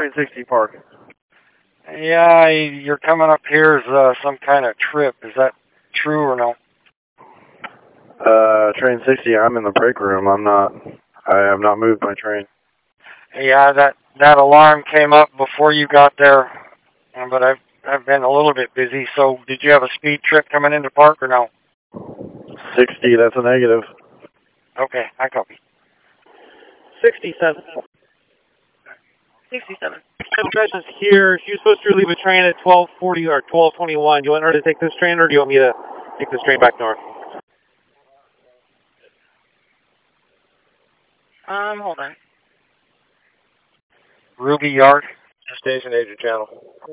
Train 60 Park. Yeah, you're coming up here as some kind of trip. Is that true or no? Train 60, I'm in the break room. I have not moved my train. Yeah, that alarm came up before you got there, but I've been a little bit busy. So, did you have a speed trip coming into park or no? 60, that's a negative. Okay, I copy. 67. 67. Impressions here. She was supposed to leave a train at 12:40 or 12:21. Do you want her to take this train, or do you want me to take this train back north? Hold on. Ruby Yard. Station agent channel.